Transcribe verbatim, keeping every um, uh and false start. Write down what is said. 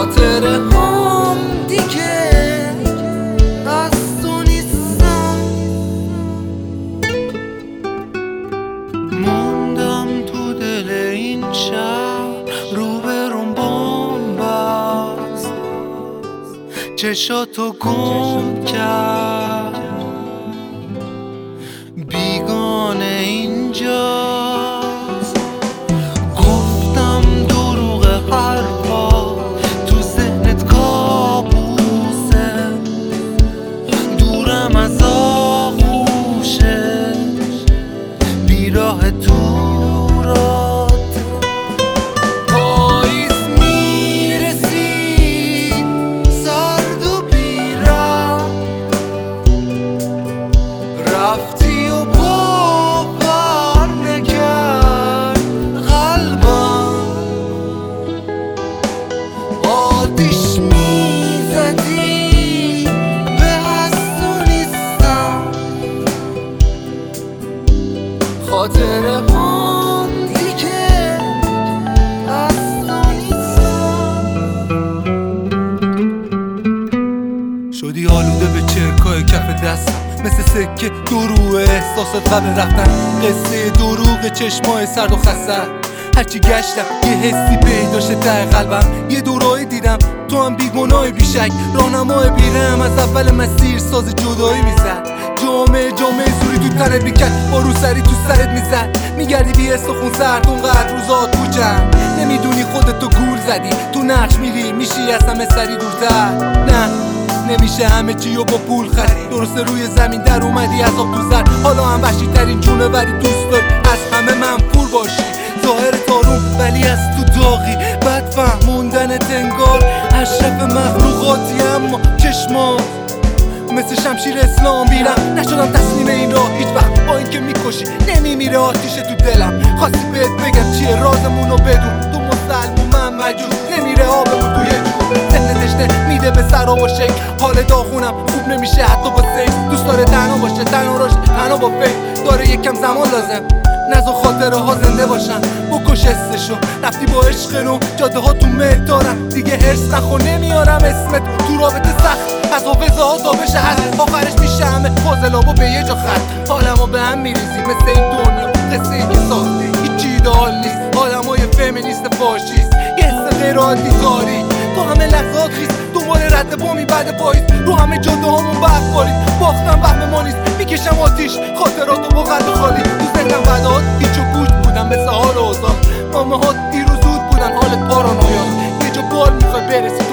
خاطره هم دیگه از تو نیستم. موندم تو دل این شهر، روبروم بمبست، چشاتو گم کرد، بیگانه اینجاست. گفتم دروغ حرفا، تو ذهنت کابوسه، دورم از آغوشه، بیراه دورات. پاییز میرسید سرد و بیرم، رفتی و باور نکرد قلبم. آتیش میزدی به از تو نیستم، خاطره هم دیگه از تو نیستم. شدی آلوده به چرکای کف دستم، مثل سکه دروغ احساسات قبل رفتن، قصه دروغ چشمای سرد و خستن. هرچی گشتم یه حسی پیداشه ته قلبم، یه دورایی دیدم تو هم بیگناه بیشک، راهنمای بیرم از اول مسیر ساز جدایی میزد. جامعه جامعه زوری تو تنت میکرد، با رو سری تو سرت میزد، میگردی بی استخون سرد اونقدر روزات تو جمع، نمیدونی خودتو گول زدی، تو نقش میری میشی از همه سری دورتر. نه نمیشه همه چی رو با پول خرید، درسته روی زمین در اومدی از آب تو زر، حالا هم وحشی ترین جونه ولی دوست داری از همه منفور باشی. ظاهر تاروم ولی از تو داغی، بد فهموندنت انگار اشرف مخلوقاتی، اما چشمات مثل شمشیر اسلام بیرم. نشدم تسلیم این راه هیچ وقت، با اینکه میکشی نمیمیره آتیش تو دلم. خواستی بهت بگم چیه رازمونو بدون، تو مسلمون من مجوز، نمیره آبمون توی جون. ذهن تشنه میده به سر و شکل، حال داغونم خوب نمیشه حتی با سیف. دوست داره تنها باشه تنها راشه تنها با فکر، داره یکم زمان لازم نزو خاطره ها زنده باشن. بکش حسشو، رفتی با عشق نو، جاده ها تو مهد دارن دیگه، هرس نخور نمیارم اسمت تو رابطه سخت. از حافظه ها تابش هست، آخرش میشه همه فاضلابو به یه جا خط. حالمو به هم میریزی مثل این دنیا، قصه ای که ساختی هیچی ایدئال نیست. آدمای فمینیست فاشیست، یه حس غیر عادی داری، تو همه لحظات خیز دنبال رد بومی بعد پاییز، رو همه جاده هامون برف بارید. باختم وهم ما نیست، میکشم آتیش خاطراتو با قلب خالی. تو ذهنم بعدات هیچ و گوش بودم مثل حال اوضاع، مامه ها دیر و زود بودن حالت پارانویا، یه جا بال میخوای برسی